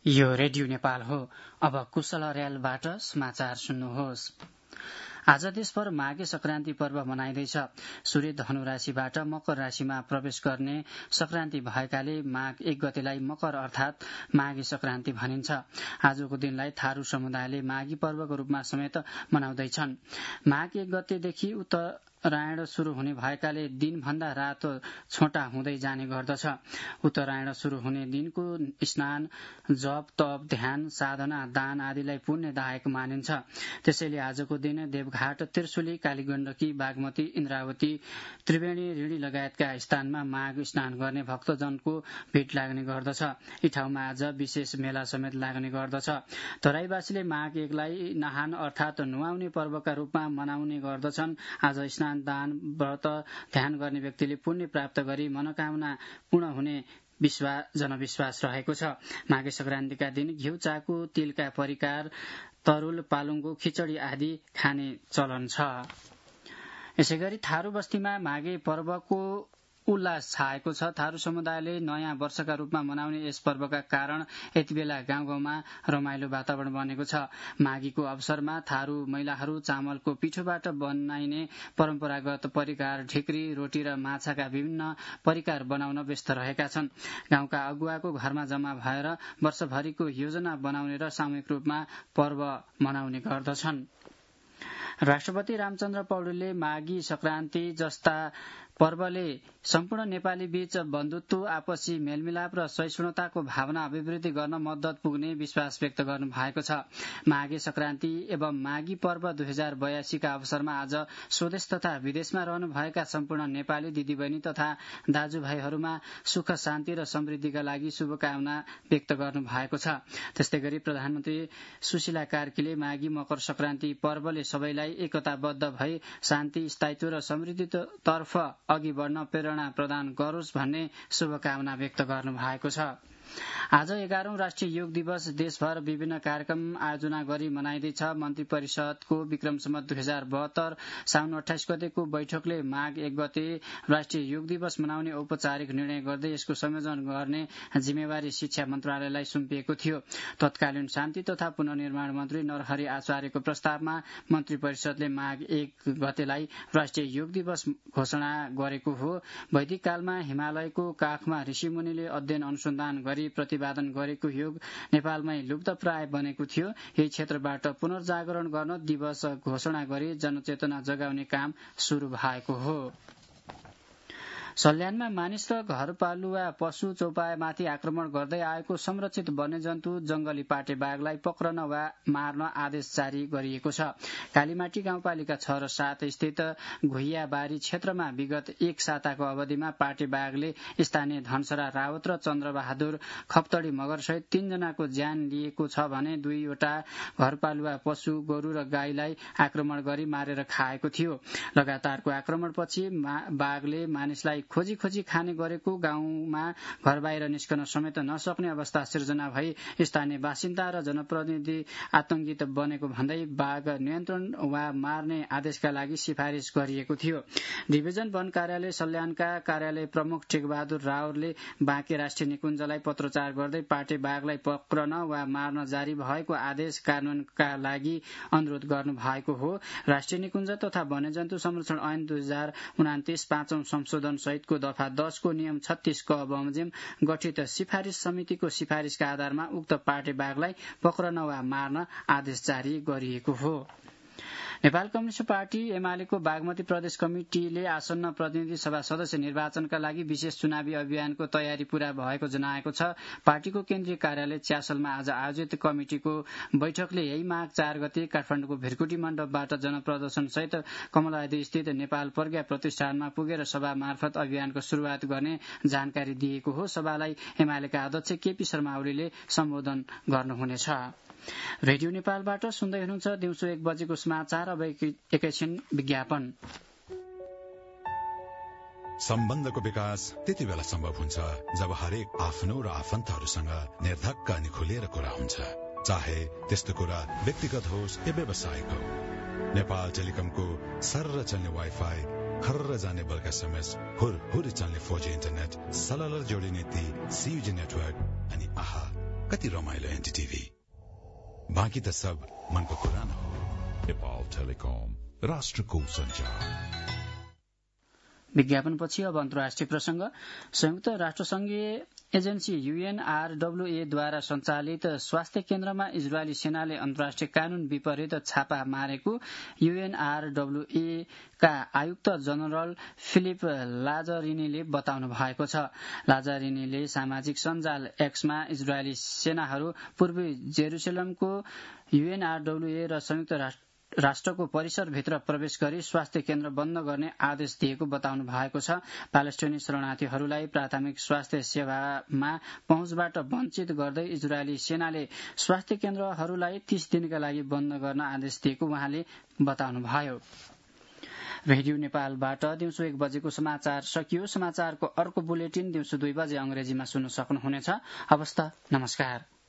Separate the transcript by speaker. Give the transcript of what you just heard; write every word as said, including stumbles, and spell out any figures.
Speaker 1: यो रेडियो नेपाल हो। अब कुशल अर्यालबाट समाचार सुन्नुहोस्। आज देशभर माघे संक्रान्ति पर्व मनाइँदैछ। सूर्य धनु राशिबाट मकर राशिमा प्रवेश गर्ने संक्रान्ति भएकाले माघ एक गतेलाई मकर अर्थात माघे संक्रान्ति भनिन्छ। आजको दिनलाई थारू समुदायले माघी पर्वको रूपमा समेत मनाउँदैछन्। माघ एक गतेदेखि उत्तरायण शुरू हुने भएकाले दिनभन्दा रातो छोटा हुँदै जाने गर्दछ। उत्तरायण शुरू हुने दिनको स्नान, जप, तप, ध्यान, साधना, दान आदिलाई पुण्यदायक मानिन्छ। त्यसैले आजको दिन देवघाट, त्रिशुली, कालीगण्डकी, बागमती, इन्द्रावती, त्रिवेणी, ऋणी लगायतका स्थानमा माघ स्नान गर्ने भक्तजनको भीड़ लाग्ने गर्दछ। यी ठाउँमा आज विशेष मेला समेत लाग्ने गर्दछ। तराईवासीले माघ एकलाई नहान अर्थात नुहाउने पर्वका रूपमा मनाउने गर्दछन्। आज स्नान, दान, व्रत, ध्यान गर्ने व्यक्तिले पुण्य प्राप्त गरी मनोकामना पूर्ण हुने विश्वास जनविश्वास रहेको छ। माघे संक्रान्तिका दिन घिउ, चाकु, तिलका परिकार, तरुल, पालुङ्गो, खिचडी आदि खाने चलन छ। यसैगरी थारू बस्तीमा माघे पर्वको उल्लास छाएको छ। थारू समुदायले नयाँ वर्षका रूपमा मनाउने यस पर्वका कारण यति बेला गाउँ गाउँमा रमाइलो वातावरण बनेको छ। माघीको अवसरमा थारू महिलाहरू चामलको पिठोबाट बनाइने परम्परागत परिकार, ढिक्री, रोटी र माछाका विभिन्न परिकार बनाउन व्यस्त रहेका छन्। गाउँका अगुवाको घरमा जम्मा भएर वर्षभरिको योजना बनाउने र सामूहिक रूपमा पर्व मनाउने गर्दछन्। राष्ट्रपति रामचन्द्र पौडेलले माघी संक्रान्ति जस्ता पर्वले सम्पूर्ण नेपाली बीच बन्धुत्व, आपसी मेलमिलाप र सहिष्णुताको भावना अभिवृद्धि गर्न मद्दत पुग्ने विश्वास व्यक्त गर्नु भएको छ। माघे संक्रान्ति एवं माघी पर्व दुई हजार बयासीका अवसरमा आज स्वदेश तथा विदेशमा रहनुभएका सम्पूर्ण नेपाली दिदीबहिनी तथा दाजुभाइहरूमा सुख, शान्ति र समृद्धिका लागि शुभकामना व्यक्त गर्नु भएको छ। त्यस्तै गरी प्रधानमन्त्री सुशीला कार्कीले माघी मकर संक्रान्ति पर्वले सबैलाई एकताबद्ध भई शान्ति, स्थायित्व र समृद्धितर्फ अघि बढ्न प्रेरणा प्रदान गरोस् भन्ने शुभकामना व्यक्त गर्नु भएको छ। आज एघारौं राष्ट्रिय योग दिवस देशभर विभिन्न कार्यक्रम आयोजना गरी मनाइँदैछ। मन्त्री परिषदको विक्रम सम्वत दुई हजार बहत्तर साउन अठाइस गतेको बैठकले माघ एक गते राष्ट्रिय योग दिवस मनाउने औपचारिक निर्णय गर्दै यसको संयोजन गर्ने जिम्मेवारी शिक्षा मन्त्रालयलाई सुम्पिएको थियो। तत्कालीन शान्ति तथा पुनर्निर्माण मन्त्री नरहरि आचार्यको प्रस्तावमा मन्त्री परिषदले माघ एक गतेलाई राष्ट्रिय योग दिवस घोषणा गरेको हो। वैदिक कालमा हिमालयको काखमा ऋषिमुनिले अध्ययन अनुसन्धान गरी प्रतिपादन गरेको योग नेपालमै लुप्तप्राय बनेको थियो। यही क्षेत्रबाट पुनर्जागरण गर्न दिवस घोषणा गरी जनचेतना जगाउने काम शुरू भएको हो। सल्यानमा मानिस र घरपालुवा पशु चौपायामाथि आक्रमण गर्दै आएको संरक्षित वन्यजन्तु जंगली पाटे बाघलाई पक्रन वा मार्न आदेश जारी गरिएको छ। कालीमाटी गाउँपालिका छ र सात स्थित घुइयाबारी क्षेत्रमा विगत एक साताको अवधिमा पाटे बाघले स्थानीय धनसरा रावत र चन्द्रबहादुर खप्तडी मगरसहित तीनजनाको ज्यान लिएको छ भने दुईवटा घरपालुवा पशु गोरु र गाईलाई आक्रमण गरी मारेर खाएको थियो। लगातारको आक्रमणपछि बाघले मानिसलाई खोजी खोजी खाने गरेको, गाउँमा घर बाहिर निस्कन समेत नसक्ने अवस्था सिर्जना भई स्थानीय बासिन्दा र जनप्रतिनिधि आतंकित बनेको भन्दै बाघ नियन्त्रण वा मार्ने आदेशका लागि सिफारिश गरिएको थियो। डिभिजन वन कार्यालय सल्यानका कार्यालय प्रमुख टेकबहादुर रावलले बाँके राष्ट्रिय निकुञ्जलाई पत्रचार गर्दै पाटे बाघलाई पक्रन वा मार्न जारी भएको आदेश कार्यान्वयनका लागि अनुरोध गर्नु भएको हो। राष्ट्रिय निकुञ्ज तथा वन्यजन्तु संरक्षण ऐन दुई हजार उनातिस पाँचौं संशोधन सहितको दफा दशको नियम छत्तीस क बमोजिम गठित सिफारिश समितिको सिफारिशका आधारमा उक्त पाटे बाघलाई पक्रन वा मार्न आदेश जारी गरिएको हो। नेपाल कम्युनिष्ट पार्टी एमालेको बागमती प्रदेश कमिटिले आसन्न प्रतिनिधि सभा सदस्य निर्वाचनका लागि विशेष चुनावी अभियानको तयारी पूरा भएको जनाएको छ। पार्टीको केन्द्रीय कार्यालय च्यासलमा आज आयोजित कमिटिको बैठकले यही माघ चार गते काठमाडौँको भिरकुटी मण्डपबाट जनप्रदर्शन सहित कमलादी स्थित नेपाल प्रज्ञा प्रतिष्ठानमा पुगेर सभा मार्फत अभियानको शुरूआत गर्ने जानकारी दिएको हो। सभालाई एमालेका अध्यक्ष केपी शर्मा ओलीले सम्बोधन गर्नुहुनेछ। रेडियो नेपालबाट सुन्दै हुनुहुन्छ दिउँसो एक बजेको समाचार। अब एकैछिन विज्ञापन।
Speaker 2: सम्बन्धको विकास त्यति बेला सम्भव हुन्छ जब हरेक आफ्नो र आफन्तहरूसँग निर्धक्क अनि खुलेर कुरा हुन्छ, चाहे त्यस्तो कुरा व्यक्तिगत होस् या व्यावसायिक हो। नेपाल टेलिकमको सर्र चल्ने वाइफाई, खर्र जाने बल्क एसएमएस, हुर हुर चल्ने फोर जी इन्टरनेट, सलल जोडिने ती सियुजी नेटवर्क अनि आहा कति रमाइलो एनडीटीभी। बाँकी त सब मनको कुरा न हो।
Speaker 3: नेपाल टेलिकम, राष्ट्रको सञ्चार।
Speaker 1: विज्ञापनपछि अब अन्तर्राष्ट्रिय प्रसंग। संयुक्त राष्ट्रसंघीय एजेन्सी यूएनआरडब्ल्यूए द्वारा सञ्चालित स्वास्थ्य केन्द्रमा इजरायली सेनाले अन्तर्राष्ट्रिय कानून विपरीत छापा मारेको यूएनआरडब्ल्यूए का आयुक्त जनरल फिलिप लाजरिनीले बताउनु भएको छ। लाजरिनीले सामाजिक सञ्जाल एक्समा इजरायली सेनाहरू पूर्वी जेरुसलेमको यूएनआरडब्ल्यूए र संयुक्त राष्ट्र राष्ट्रको परिसरभित्र प्रवेश गरी स्वास्थ्य केन्द्र बन्द गर्ने आदेश दिएको बताउनु भएको छ। प्यालेस्टाइनी शरणार्थीहरूलाई प्राथमिक स्वास्थ्य सेवामा पहुँचबाट वञ्चित गर्दै इजरायली सेनाले स्वास्थ्य केन्द्रहरूलाई तीस दिनका लागि बन्द गर्न आदेश दिएको उहाँले बताउनुभयो। रेडियो नेपालबाट दिउँसो एक बजेको समाचार सकियो। समाचारको अर्को बुलेटिन दिउँसो दुई बजे अंग्रेजीमा सुन्न सक्नुहुनेछ। हवस् त, नमस्कार।